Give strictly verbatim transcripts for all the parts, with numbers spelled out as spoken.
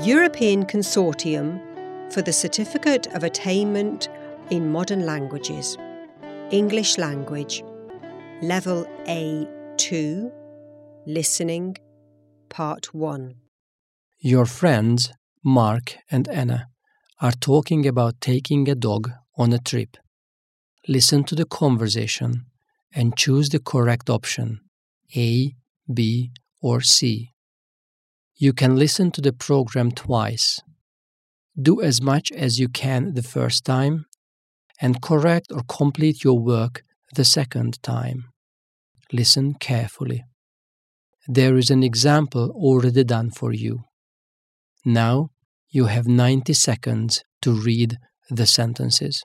European Consortium for the Certificate of Attainment in Modern Languages, English Language, Level A two, Listening, Part one. Your friends, Mark and Anna, are talking about taking a dog on a trip. Listen to the conversation and choose the correct option, A, B, or C. You can listen to the program twice. Do as much as you can the first time and correct or complete your work the second time. Listen carefully. There is an example already done for you. Now you have ninety seconds to read the sentences.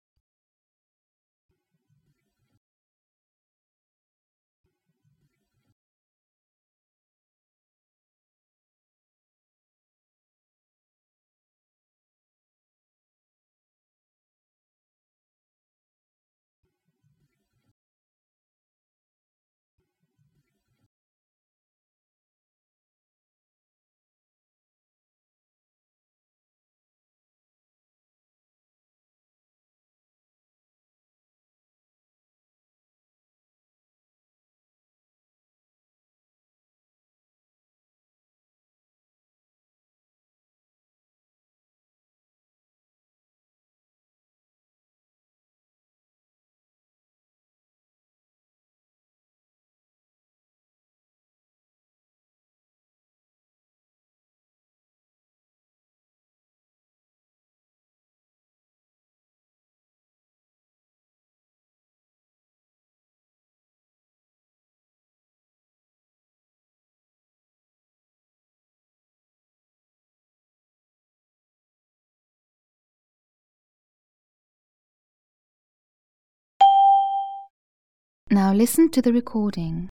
Now listen to the recording.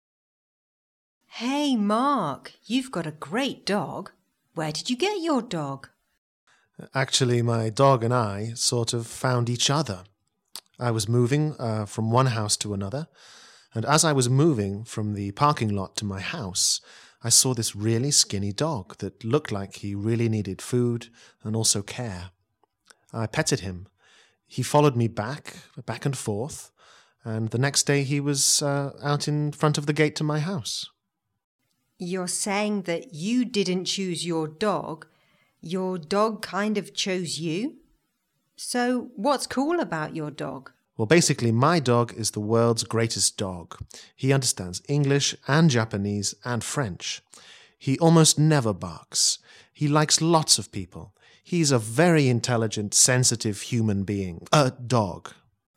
Hey, Mark, you've got a great dog. Where did you get your dog? Actually, my dog and I sort of found each other. I was moving uh, from one house to another, and as I was moving from the parking lot to my house, I saw this really skinny dog that looked like he really needed food and also care. I petted him. He followed me back, back and forth, and the next day he was uh, out in front of the gate to my house. You're saying that you didn't choose your dog, your dog kind of chose you? So what's cool about your dog? Well, basically, my dog is the world's greatest dog. He understands English and Japanese and French. He almost never barks. He likes lots of people. He's a very intelligent, sensitive human being. A dog.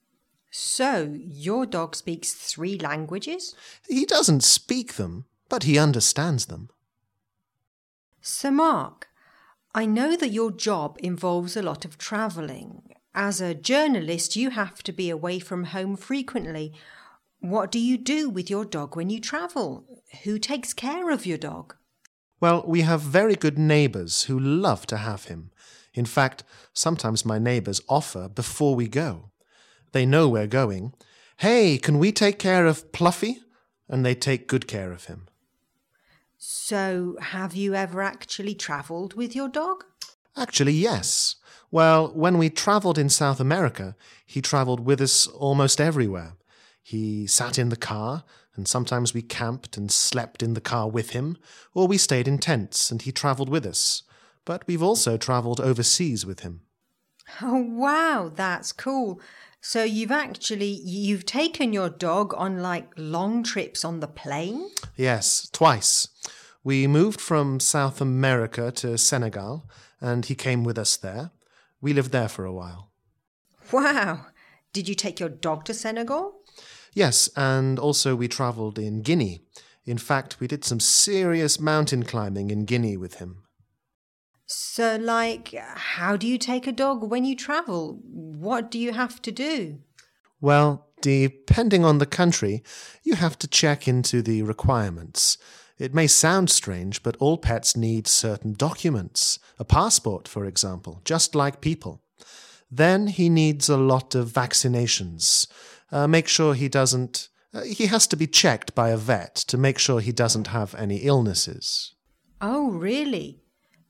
So, your dog speaks three languages? He doesn't speak them, but he understands them. So, Mark, I know that your job involves a lot of travelling. As a journalist, you have to be away from home frequently. What do you do with your dog when you travel? Who takes care of your dog? Well, we have very good neighbours who love to have him. In fact, sometimes my neighbours offer before we go. They know we're going. Hey, can we take care of Pluffy? And they take good care of him. So, have you ever actually travelled with your dog? Actually, yes. Well, when we travelled in South America, he travelled with us almost everywhere. He sat in the car, and sometimes we camped and slept in the car with him, or we stayed in tents and he travelled with us. But we've also travelled overseas with him. Oh, wow, that's cool. So you've actually, you've taken your dog on like long trips on the plane? Yes, twice. We moved from South America to Senegal, and he came with us there. We lived there for a while. Wow. Did you take your dog to Senegal? Yes, and also we travelled in Guinea. In fact, we did some serious mountain climbing in Guinea with him. So, like, how do you take a dog when you travel? What do you have to do? Well, depending on the country, you have to check into the requirements. It may sound strange, but all pets need certain documents. A passport, for example, just like people. Then he needs a lot of vaccinations. Uh, make sure he doesn't... Uh, he has to be checked by a vet to make sure he doesn't have any illnesses. Oh, really?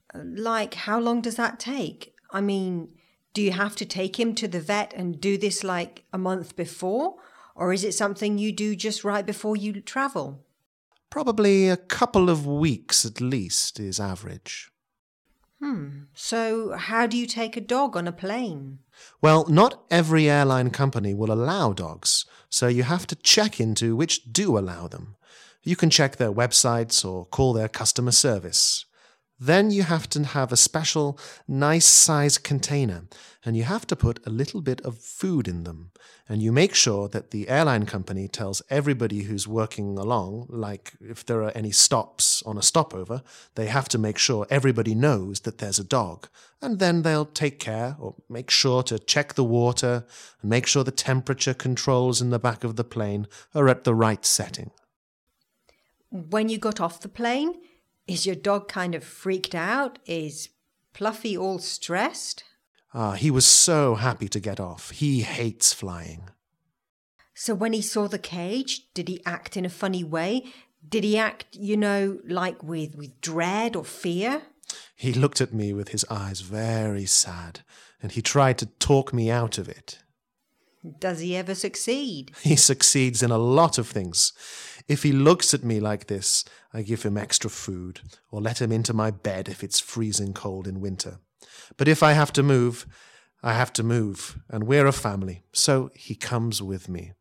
Like, how long does that take? I mean, do you have to take him to the vet and do this like a month before? Or is it something you do just right before you travel? Probably a couple of weeks at least is average. Hmm. So how do you take a dog on a plane? Well, not every airline company will allow dogs, so you have to check into which do allow them. You can check their websites or call their customer service. Then you have to have a special, nice-sized container, and you have to put a little bit of food in them. And you make sure that the airline company tells everybody who's working along, like if there are any stops on a stopover, they have to make sure everybody knows that there's a dog. And then they'll take care or make sure to check the water and make sure the temperature controls in the back of the plane are at the right setting. When you got off the plane, is your dog kind of freaked out? Is Pluffy all stressed? Ah, he was so happy to get off. He hates flying. So when he saw the cage, did he act in a funny way? Did he act, you know, like with, with dread or fear? He looked at me with his eyes very sad, and he tried to talk me out of it. Does he ever succeed? He succeeds in a lot of things. If he looks at me like this, I give him extra food, or let him into my bed if it's freezing cold in winter. But if I have to move, I have to move, and we're a family, so he comes with me.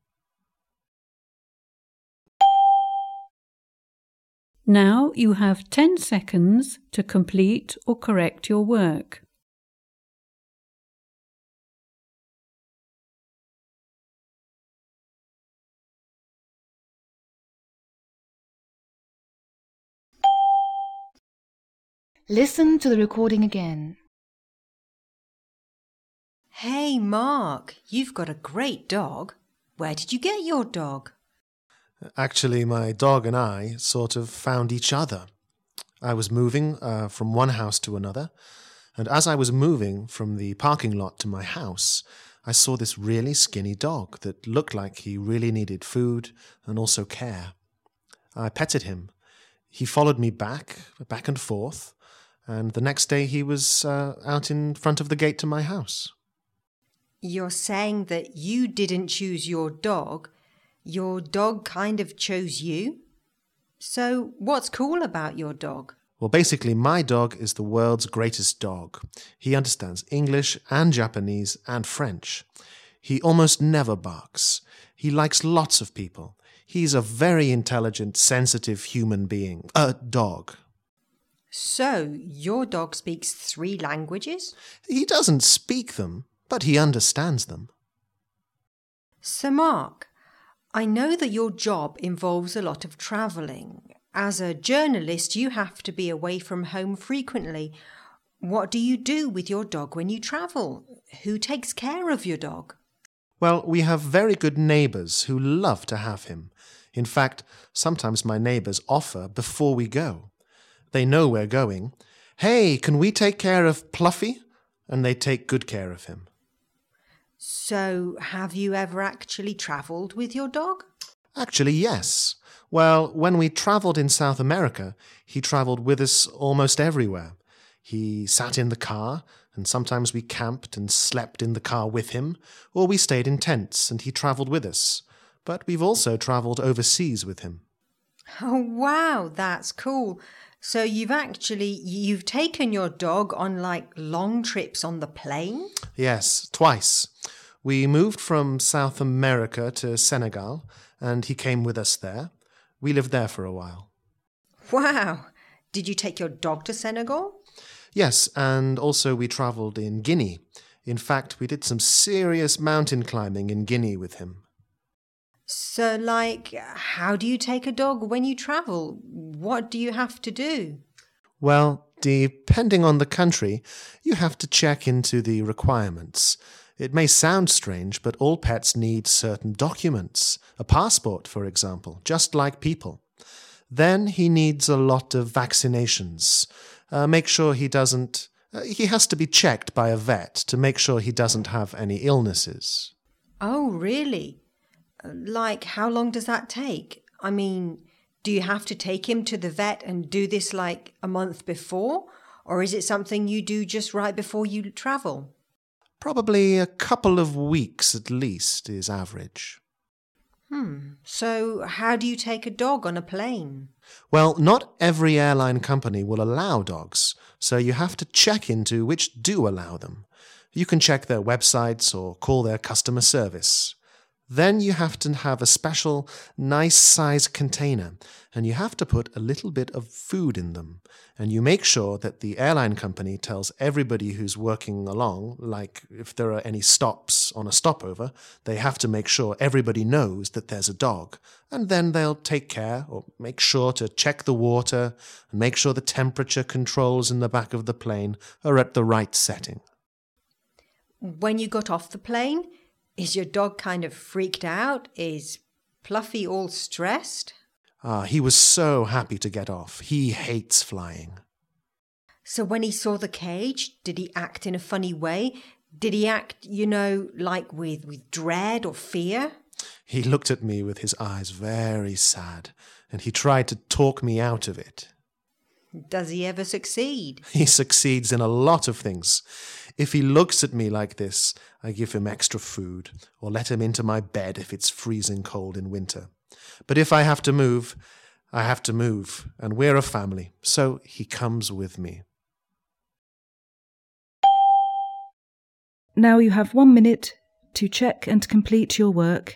Now you have ten seconds to complete or correct your work. Listen to the recording again. Hey, Mark, you've got a great dog. Where did you get your dog? Actually, my dog and I sort of found each other. I was moving uh, from one house to another, and as I was moving from the parking lot to my house, I saw this really skinny dog that looked like he really needed food and also care. I petted him. He followed me back, back and forth, and the next day he was uh, out in front of the gate to my house. You're saying that you didn't choose your dog. Your dog kind of chose you? So what's cool about your dog? Well, basically, my dog is the world's greatest dog. He understands English and Japanese and French. He almost never barks. He likes lots of people. He's a very intelligent, sensitive human being. A dog. So, your dog speaks three languages? He doesn't speak them, but he understands them. So, Mark, I know that your job involves a lot of travelling. As a journalist, you have to be away from home frequently. What do you do with your dog when you travel? Who takes care of your dog? Well, we have very good neighbours who love to have him. In fact, sometimes my neighbours offer before we go. They know we're going. Hey, can we take care of Pluffy? And they take good care of him. So, have you ever actually travelled with your dog? Actually, yes. Well, when we travelled in South America, he travelled with us almost everywhere. He sat in the car, and sometimes we camped and slept in the car with him, or we stayed in tents and he travelled with us. But we've also travelled overseas with him. Oh, wow, that's cool. So you've actually, you've taken your dog on like long trips on the plane? Yes, twice. We moved from South America to Senegal, and he came with us there. We lived there for a while. Wow. Did you take your dog to Senegal? Yes, and also we travelled in Guinea. In fact, we did some serious mountain climbing in Guinea with him. So, like, how do you take a dog when you travel? What do you have to do? Well, depending on the country, you have to check into the requirements. It may sound strange, but all pets need certain documents. A passport, for example, just like people. Then he needs a lot of vaccinations. Uh, make sure he doesn't... Uh, he has to be checked by a vet to make sure he doesn't have any illnesses. Oh, really? Like, how long does that take? I mean, do you have to take him to the vet and do this like a month before? or is it something you do just right before you travel? Probably a couple of weeks at least is average. Hmm. So how do you take a dog on a plane? Well, not every airline company will allow dogs, so you have to check into which do allow them. You can check their websites or call their customer service. Then you have to have a special, nice-sized container, and you have to put a little bit of food in them. And you make sure that the airline company tells everybody who's working along, like if there are any stops on a stopover, they have to make sure everybody knows that there's a dog. And then they'll take care or make sure to check the water and make sure the temperature controls in the back of the plane are at the right setting. When you got off the plane, is your dog kind of freaked out? Is Fluffy all stressed? Ah, he was so happy to get off. He hates flying. So when he saw the cage, did he act in a funny way? Did he act, you know, like with, with dread or fear? He looked at me with his eyes very sad, and he tried to talk me out of it. Does he ever succeed? He succeeds in a lot of things. If he looks at me like this, I give him extra food, or let him into my bed if it's freezing cold in winter. But if I have to move, I have to move, and we're a family, so he comes with me. Now you have one minute to check and complete your work.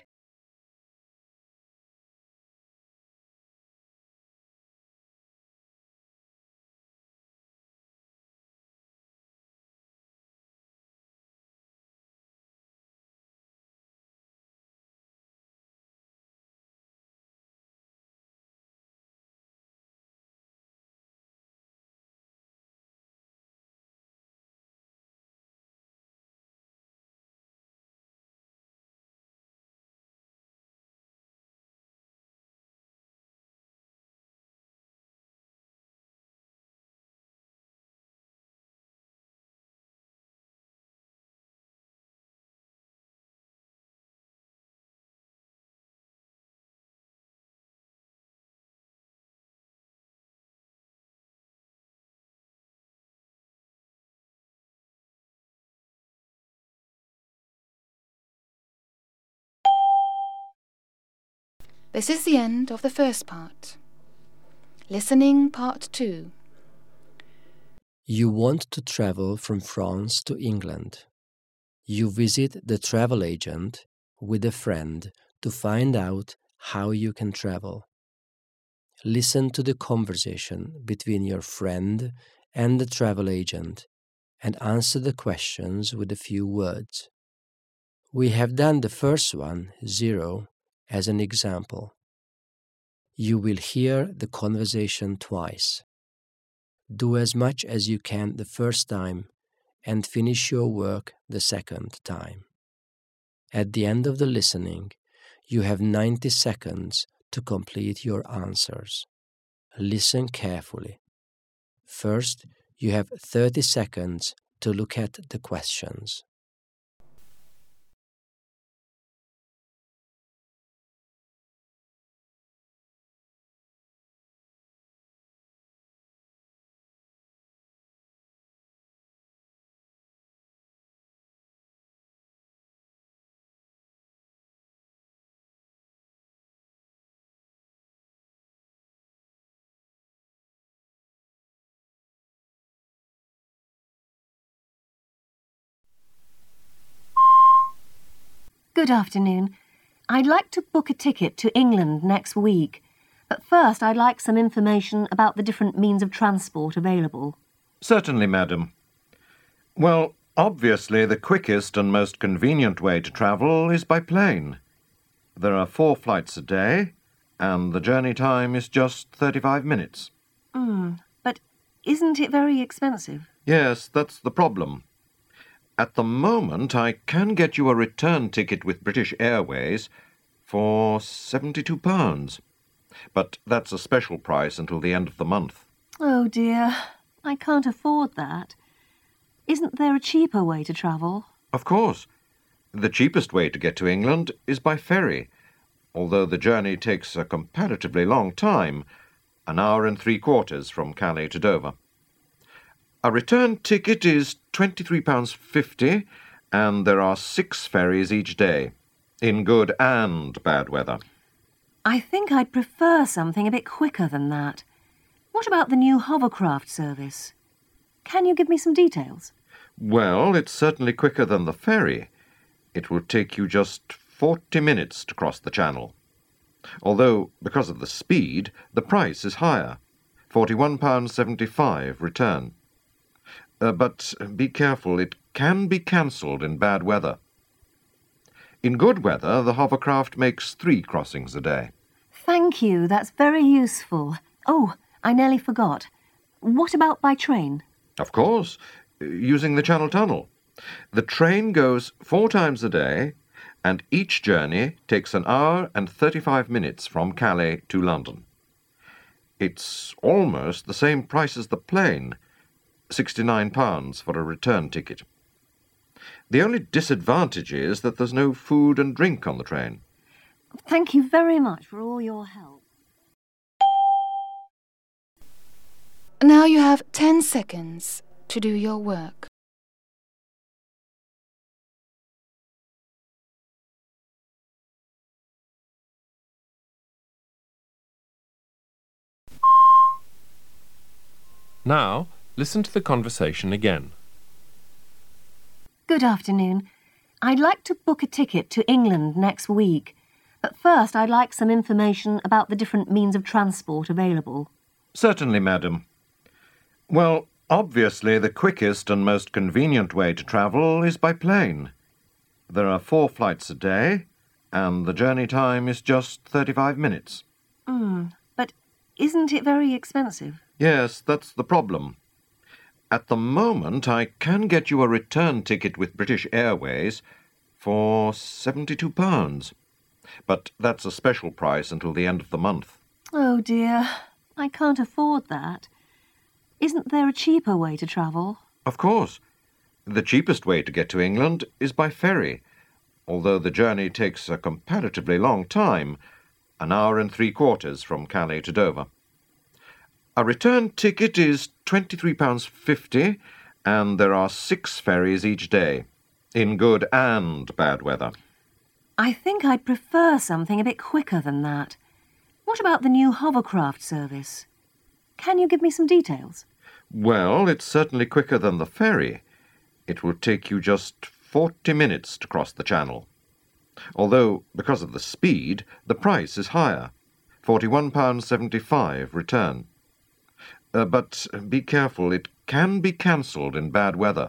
This is the end of the first part. Listening part two. You want to travel from France to England. You visit the travel agent with a friend to find out how you can travel. Listen to the conversation between your friend and the travel agent and answer the questions with a few words. We have done the first one, zero, as an example. You will hear the conversation twice. Do as much as you can the first time and finish your work the second time. At the end of the listening, you have ninety seconds to complete your answers. Listen carefully. First, you have thirty seconds to look at the questions. Good afternoon. I'd like to book a ticket to England next week. But first, I'd like some information about the different means of transport available. Certainly, madam. Well, obviously the quickest and most convenient way to travel is by plane. There are four flights a day, and the journey time is just thirty-five minutes. Mm, but isn't it very expensive? Yes, that's the problem. At the moment, I can get you a return ticket with British Airways for seventy-two pounds. But that's a special price until the end of the month. Oh dear, I can't afford that. Isn't there a cheaper way to travel? Of course. The cheapest way to get to England is by ferry, although the journey takes a comparatively long time, an hour and three quarters from Calais to Dover. A return ticket is twenty-three pounds fifty, and there are six ferries each day, in good and bad weather. I think I'd prefer something a bit quicker than that. What about the new hovercraft service? Can you give me some details? Well, it's certainly quicker than the ferry. It will take you just forty minutes to cross the channel. Although, because of the speed, the price is higher. forty-one pounds seventy-five return. Uh, but be careful, it can be cancelled in bad weather. In good weather, the hovercraft makes three crossings a day. Thank you, that's very useful. Oh, I nearly forgot. What about by train? Of course, using the Channel Tunnel. The train goes four times a day, and each journey takes an hour and thirty-five minutes from Calais to London. It's almost the same price as the plane, sixty-nine pounds for a return ticket. The only disadvantage is that there's no food and drink on the train. Thank you very much for all your help. Now you have ten seconds to do your work. Now, listen to the conversation again. Good afternoon. I'd like to book a ticket to England next week. But first, I'd like some information about the different means of transport available. Certainly, madam. Well, obviously the quickest and most convenient way to travel is by plane. There are four flights a day, and the journey time is just thirty-five minutes. Hmm, but isn't it very expensive? Yes, that's the problem. At the moment, I can get you a return ticket with British Airways for seventy-two pounds. But that's a special price until the end of the month. Oh dear, I can't afford that. Isn't there a cheaper way to travel? Of course. The cheapest way to get to England is by ferry, although the journey takes a comparatively long time, an hour and three quarters from Calais to Dover. A return ticket is twenty-three pounds fifty, and there are six ferries each day, in good and bad weather. I think I'd prefer something a bit quicker than that. What about the new hovercraft service? Can you give me some details? Well, it's certainly quicker than the ferry. It will take you just forty minutes to cross the channel. Although, because of the speed, the price is higher. forty-one pounds seventy-five return. Uh, but be careful, it can be cancelled in bad weather.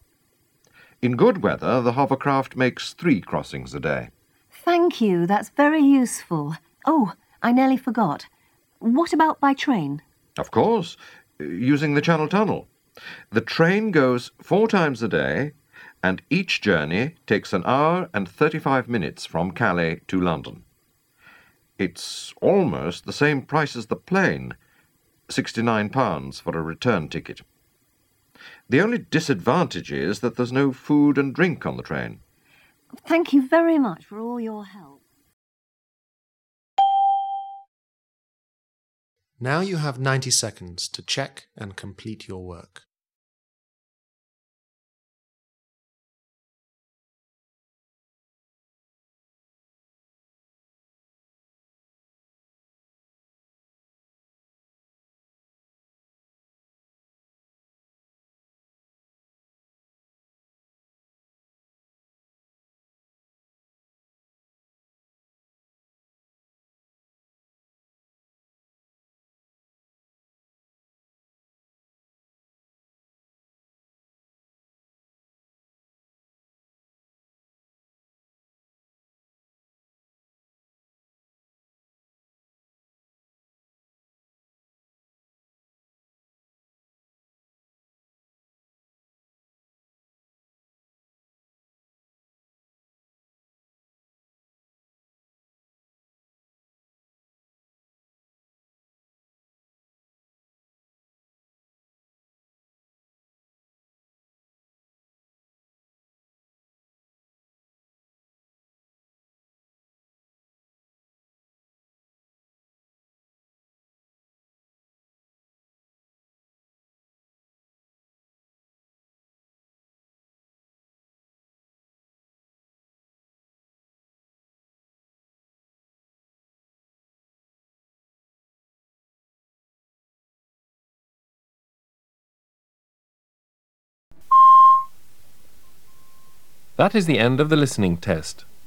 In good weather, the hovercraft makes three crossings a day. Thank you, that's very useful. Oh, I nearly forgot. What about by train? Of course, using the Channel Tunnel. The train goes four times a day, and each journey takes an hour and thirty-five minutes from Calais to London. It's almost the same price as the plane, sixty-nine pounds for a return ticket. The only disadvantage is that there's no food and drink on the train. Thank you very much for all your help. Now you have ninety seconds to check and complete your work. That is the end of the listening test.